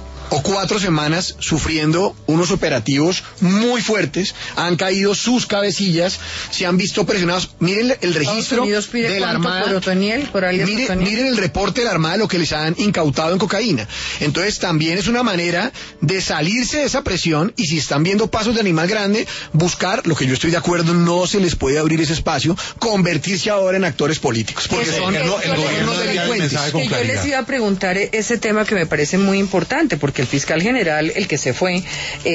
o cuatro semanas sufriendo unos operativos muy fuertes, han caído sus cabecillas, se han visto presionados. Miren el registro de la Armada. Por Otoniel, por miren, Otoniel. miren el reporte de la Armada de lo que les han incautado en cocaína. Entonces también es una manera de salirse de esa presión y si están viendo pasos de animal grande, buscar, lo que yo estoy de acuerdo, no se les puede abrir ese espacio, convertirse ahora en actores políticos, porque eso, son el, el, el gobierno delincuentes. Que yo les iba a preguntar ese tema que me parece muy importante, porque porque el fiscal general, el que se fue,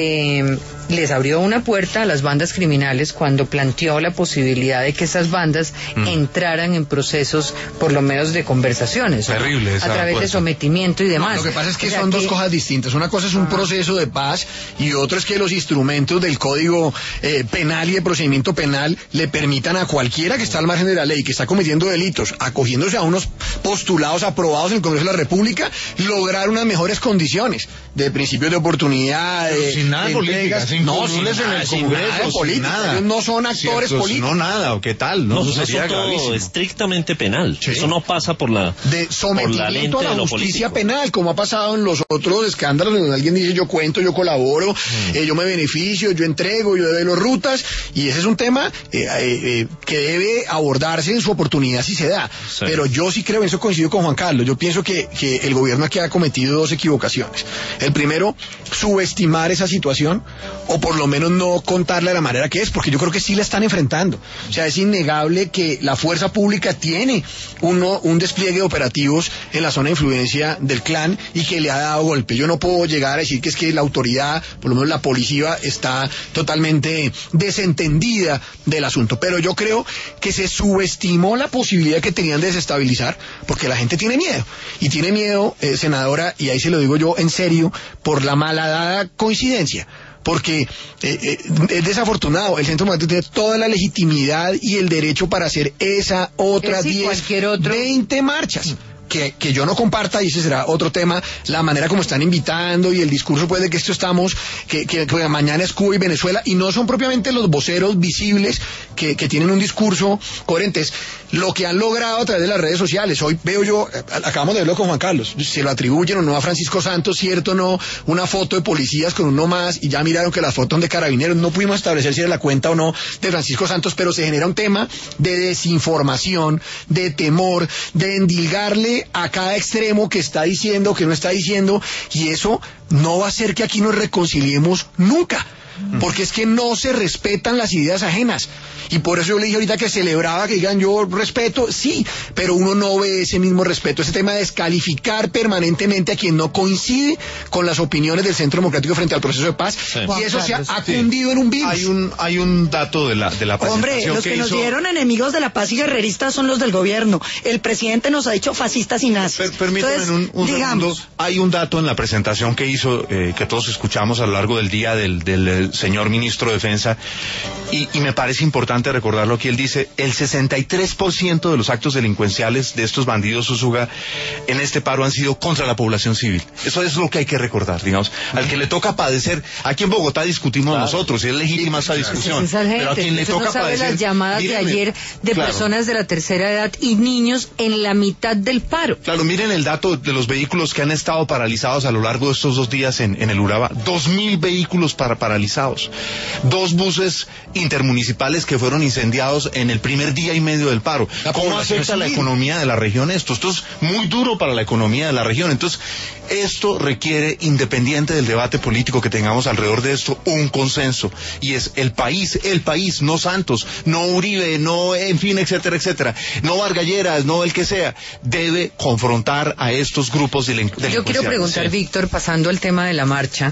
eh, les abrió una puerta a las bandas criminales cuando planteó la posibilidad de que esas bandas mm. entraran en procesos, por lo menos de conversaciones. Terrible, a través puerta. de sometimiento y demás. No, lo que pasa es que o sea, son que... dos cosas distintas. Una cosa es un ah. proceso de paz y otro es que los instrumentos del Código eh, Penal y de procedimiento penal le permitan a cualquiera que está al margen de la ley, que está cometiendo delitos, acogiéndose a unos postulados aprobados en el Congreso de la República, lograr unas mejores condiciones de principios de oportunidad, de, sin nada de política, sin no, sin nada, en el sin Congreso, nada política, nada. Ellos no son actores Cierto, políticos. No nada, ¿o qué tal? No, no, eso no sería todo gravísimo. Estrictamente penal. Sí. Eso no pasa por la de sometimiento por la a la justicia penal, como ha pasado en los otros escándalos donde alguien dice yo cuento, yo colaboro, mm. eh, yo me beneficio, yo entrego, yo develo rutas, y ese es un tema eh, eh, eh, que debe abordarse en su oportunidad si se da. Sí. Pero yo sí creo, en eso coincido con Juan Carlos, yo pienso que, que el gobierno aquí ha cometido dos equivocaciones. El primero, subestimar esa situación, o por lo menos no contarla de la manera que es, porque yo creo que sí la están enfrentando. O sea, es innegable que la fuerza pública tiene uno, un despliegue de operativos en la zona de influencia del clan y que le ha dado golpe. Yo no puedo llegar a decir que es que la autoridad, por lo menos la policía, está totalmente desentendida del asunto, pero yo creo que se subestimó la posibilidad que tenían de desestabilizar, porque la gente tiene miedo, y tiene miedo, eh, senadora, y ahí se lo digo yo en serio, por la malhadada coincidencia. Porque eh, eh, es desafortunado, el Centro Democrático tiene toda la legitimidad y el derecho para hacer esa, otra diez, veinte marchas. Que, que yo no comparta, y ese será otro tema, la manera como están invitando y el discurso pues de que esto estamos, que, que, que mañana es Cuba y Venezuela, y no son propiamente los voceros visibles que, que tienen un discurso coherente, es lo que han logrado a través de las redes sociales. Hoy veo yo, acabamos de verlo con Juan Carlos, se lo atribuyen o no a Francisco Santos, cierto o no, una foto de policías con uno más, y ya miraron que las fotos son de carabineros, no pudimos establecer si era la cuenta o no de Francisco Santos, pero se genera un tema de desinformación, de temor, de endilgarle a cada extremo que está diciendo, que no está diciendo, y eso no va a hacer que aquí nos reconciliemos nunca, porque es que no se respetan las ideas ajenas. Y por eso yo le dije ahorita que celebraba que digan yo respeto, sí, pero uno no ve ese mismo respeto, ese tema de descalificar permanentemente a quien no coincide con las opiniones del Centro Democrático frente al proceso de paz, sí. Y eso se ha, ha cundido sí. en un virus. Hay un, hay un dato de la, de la presentación. Hombre, los que, que hizo... nos dieron enemigos de la paz y guerreristas son los del gobierno. El presidente nos ha dicho fascistas y nazis. Per, permítanme Entonces, un, un digamos, segundo. Hay un dato en la presentación que hizo, eh, que todos escuchamos a lo largo del día del, del señor ministro de Defensa, y, y me parece importante recordarlo aquí. Él dice, el sesenta y tres por ciento de los actos delincuenciales de estos bandidos Usuga en este paro han sido contra la población civil. Eso es lo que hay que recordar, digamos. Al que le toca padecer, aquí en Bogotá discutimos claro. nosotros, y es legítima esa discusión, es gente, pero a quien le toca no sabe padecer... las llamadas mírenme, de ayer de claro. personas de la tercera edad y niños en la mitad del paro. Claro, miren el dato de los vehículos que han estado paralizados a lo largo de estos dos días en, en el Urabá. Dos mil vehículos para paralizados. Dos buses intermunicipales que fueron incendiados en el primer día y medio del paro. ¿Cómo afecta la economía de la región esto? Esto es muy duro para la economía de la región. Entonces, esto requiere, independiente del debate político que tengamos alrededor de esto, un consenso. Y es el país, el país, no Santos, no Uribe, no, en fin, etcétera, etcétera. No Vargas Lleras, no el que sea. Debe confrontar a estos grupos delincuenciales. Yo quiero preguntar, sí. Víctor, pasando al tema de la marcha,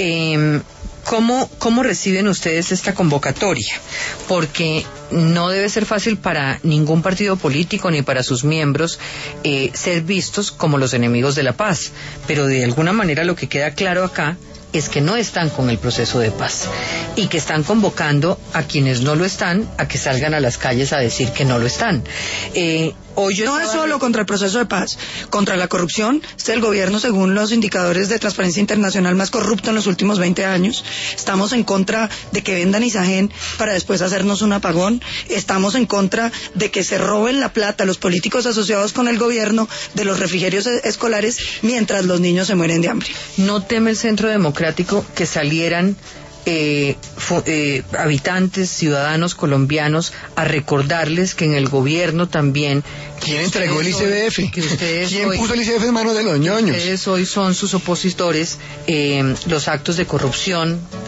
eh, ¿Cómo, ¿Cómo reciben ustedes esta convocatoria? Porque no debe ser fácil para ningún partido político ni para sus miembros eh, ser vistos como los enemigos de la paz, pero de alguna manera lo que queda claro acá es que no están con el proceso de paz y que están convocando a quienes no lo están a que salgan a las calles a decir que no lo están. Eh, hoy yo no es solo contra el proceso de paz, contra la corrupción. Este es el gobierno, según los indicadores de Transparencia Internacional, más corrupto en los últimos veinte años. Estamos en contra de que vendan Isagen para después hacernos un apagón. Estamos en contra de que se roben la plata los políticos asociados con el gobierno de los refrigerios escolares mientras los niños se mueren de hambre. ¿No teme el Centro Democrático que salieran Eh, eh, habitantes, ciudadanos colombianos a recordarles que en el gobierno también... ¿Quién entregó el I C B F? Que ustedes ¿Quién hoy, puso el I C B F en manos de los ñoños? Ustedes hoy son sus opositores, eh, los actos de corrupción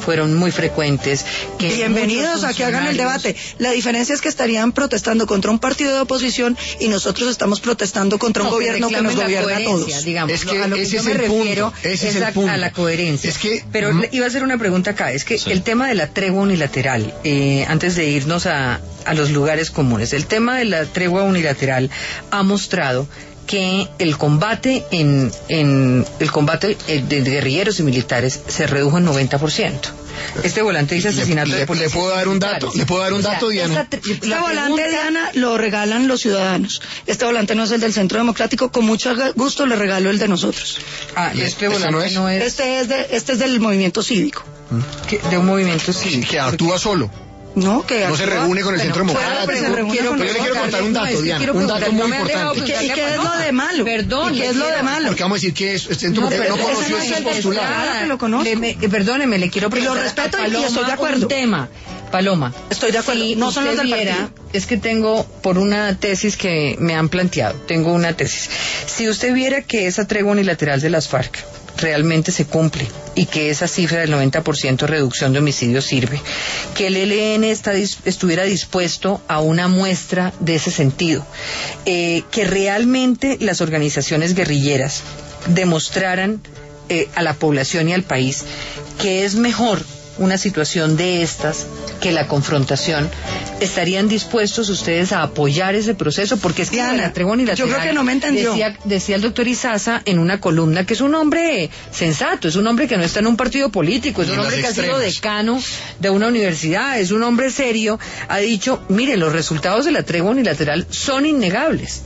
fueron muy frecuentes. Que bienvenidos a que hagan el debate. La diferencia es que estarían protestando contra un partido de oposición y nosotros estamos protestando contra un no, gobierno que nos gobierna a todos. Digamos, es que a lo que ese yo es me el refiero punto, ese es, es el a, punto. a la coherencia. Es que, pero mm, le, iba a hacer una pregunta acá, es que sí. el tema de la tregua unilateral, eh, antes de irnos a, a los lugares comunes, el tema de la tregua unilateral ha mostrado que el combate en, en el combate de guerrilleros y militares se redujo en noventa por ciento. Este volante dice asesinato le, de le, policías le puedo dar un dato, militares. le puedo dar un O sea, dato, Diana. esta, Este la volante, pregunta, Diana, lo regalan los ciudadanos. Este volante no es el del Centro Democrático, con mucho gusto le regalo el de nosotros. Ah, ¿Y este este volante no es? no es, Este es, de, este es del movimiento cívico. que- de un movimiento Sí, cívico. que actúa solo. No, que No se actúa- reúne con el bueno, Centro fuera Democrático. de que se reúne Quiero con Pero yo le quiero los- contar un No, dato, es que Diana, quiero un dato preguntar, muy no me han dejado importante. ¿Y qué, y qué es Paloma. lo de malo? Perdón, ¿Y qué es lo de malo? Porque vamos a decir que es, el Centro No, Democrático no pero conoció ese no ese es el postulado. Claro que lo conozco. Le- me- eh, perdóneme, le quiero Y lo preguntar respeto a y Paloma estoy de acuerdo. un tema. Paloma, Estoy de acuerdo. si No son los usted del viera, partido. es que tengo, por una tesis que me han planteado, tengo una tesis. Si usted viera que esa tregua unilateral de las FARC realmente se cumple y que esa cifra del noventa por ciento reducción de homicidios sirve, que el E L N está, estuviera dispuesto a una muestra de ese sentido, eh, que realmente las organizaciones guerrilleras demostraran eh, a la población y al país que es mejor una situación de estas que la confrontación, ¿estarían dispuestos ustedes a apoyar ese proceso? Porque es que Diana, la tregua unilateral, yo creo que no me entendió. Decía, decía el doctor Izaza en una columna que es un hombre sensato, es un hombre que no está en un partido político, es Ni un en hombre los que ha sido extremos. decano de una universidad, es un hombre serio, ha dicho, mire, los resultados de la tregua unilateral son innegables.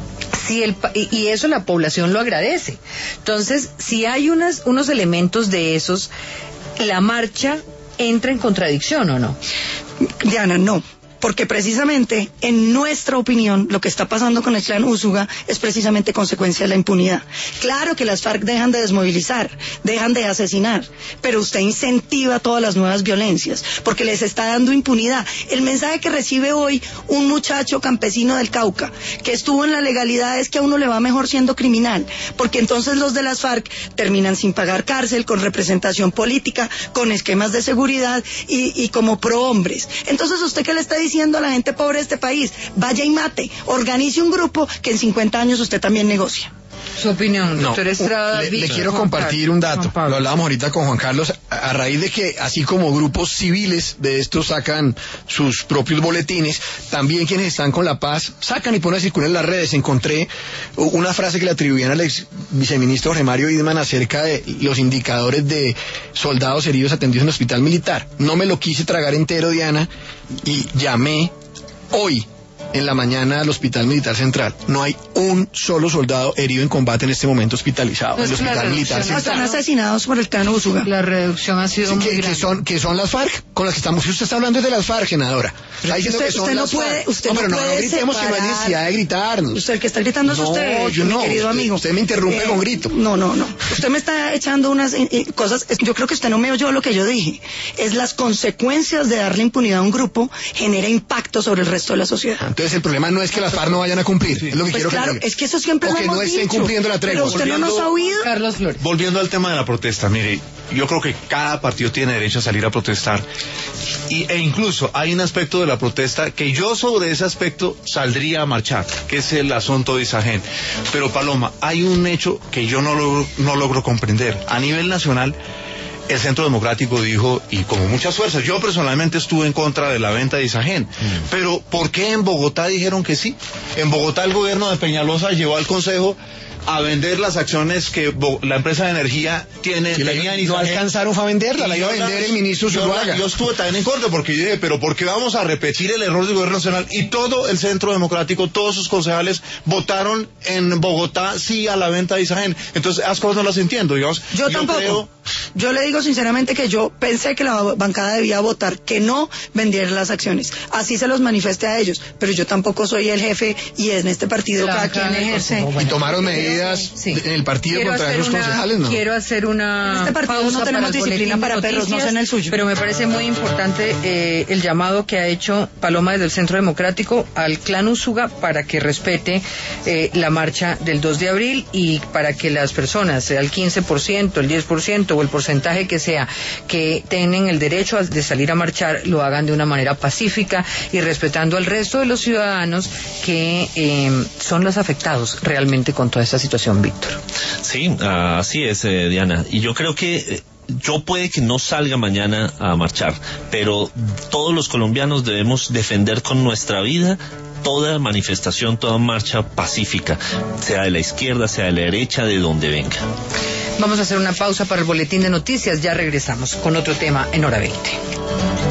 Si el, pa- y, y eso la población lo agradece. Entonces, si hay unas, unos elementos de esos, ¿la marcha entra en contradicción o no? Diana, no. Porque precisamente, en nuestra opinión, lo que está pasando con el clan Úsuga es precisamente consecuencia de la impunidad. Claro que las FARC dejan de desmovilizar, dejan de asesinar, pero usted incentiva todas las nuevas violencias, porque les está dando impunidad. El mensaje que recibe hoy un muchacho campesino del Cauca, que estuvo en la legalidad, es que a uno le va mejor siendo criminal, porque entonces los de las FARC terminan sin pagar cárcel, con representación política, con esquemas de seguridad y, y como prohombres. Entonces, ¿usted qué le está diciendo a la gente pobre de este país? Vaya y mate, organice un grupo que en cincuenta años usted también negocia. Su opinión, No, doctor Estrada. le, le Víctor, quiero Juan compartir Pablo, un dato. Juan Pablo. Lo hablábamos ahorita con Juan Carlos, a, a raíz de que así como grupos civiles de estos sacan sus propios boletines, también quienes están con la paz sacan y ponen a circular en las redes. Encontré una frase que le atribuían al ex viceministro Jorge Mario Idman acerca de los indicadores de soldados heridos atendidos en el hospital militar. No me lo quise tragar entero, Diana, y llamé hoy en la mañana al Hospital Militar Central. No hay un solo soldado herido en combate en este momento hospitalizado No, en el es que la Hospital Militar reducción No, Central. están asesinados por el clan Úsuga. La reducción ha sido Sí, muy que, que grande. son que son las FARC con las que estamos. Si usted está hablando es de las FARC, senadora. Está diciendo usted- que son usted no las puede- FARC. usted no, no pero no, no puede gritemos, que no hay separar. necesidad de gritarnos. Usted el que está gritando es No, usted, yo mi no, querido usted- amigo. usted me interrumpe con grito. No, no, no. Usted me está echando unas eh, eh, cosas. es- Yo creo que usted no me oyó lo que yo dije. Es las consecuencias de darle impunidad a un grupo genera impacto sobre el resto de la sociedad. Entonces el problema no es que las FARC no vayan a cumplir, es lo que Pues quiero claro, que diga. es que eso siempre o lo que hemos no estén dicho. cumpliendo la tregua. Pero usted no nos ha oído. Carlos Flores. Volviendo al tema de la protesta, mire, yo creo que cada partido tiene derecho a salir a protestar. Y, e incluso hay un aspecto de la protesta que yo sobre ese aspecto saldría a marchar, que es el asunto de Isagen. Pero Paloma, hay un hecho que yo no logro, no logro comprender. A nivel nacional, el Centro Democrático dijo, y como muchas fuerzas, yo personalmente estuve en contra de la venta de Isagen, mm. pero ¿por qué en Bogotá dijeron que sí? En Bogotá el gobierno de Peñalosa llevó al Consejo a vender las acciones que Bo la empresa de energía tiene. Sí, tenía no alcanzaron a venderla, la iba a vender el ministro Zuluaga. Yo, yo estuve también en contra porque yo dije, pero ¿por qué vamos a repetir el error del gobierno nacional? Y todo el Centro Democrático, todos sus concejales votaron en Bogotá sí a la venta de Isagen. Entonces, las cosas no las entiendo, digamos. Yo, yo tampoco. Creo... Yo le digo sinceramente que yo pensé que la bancada debía votar que no vendiera las acciones. Así se los manifesté a ellos. Pero yo tampoco soy el jefe y en este partido cada quien ejerce. Y tomaron medidas peleas Sí. en el partido Quiero contra hacer esos una- concejales, ¿no? Quiero hacer una En este partido pausa no tenemos para el disciplina boletín para de perros, no sé en el suyo. Pero me parece muy importante eh, el llamado que ha hecho Paloma desde el Centro Democrático al clan Úsuga para que respete eh, la marcha del dos de abril y para que las personas, sea el quince por ciento, el diez por ciento o el porcentaje que sea, que tienen el derecho a- de salir a marchar, lo hagan de una manera pacífica y respetando al resto de los ciudadanos que eh, son los afectados realmente con toda esta situación, Víctor. Sí, así es, eh, Diana. Y yo creo que eh, yo puede que no salga mañana a marchar, pero todos los colombianos debemos defender con nuestra vida toda manifestación, toda marcha pacífica, sea de la izquierda, sea de la derecha, de donde venga. Vamos a hacer una pausa para el boletín de noticias, ya regresamos con otro tema en hora veinte.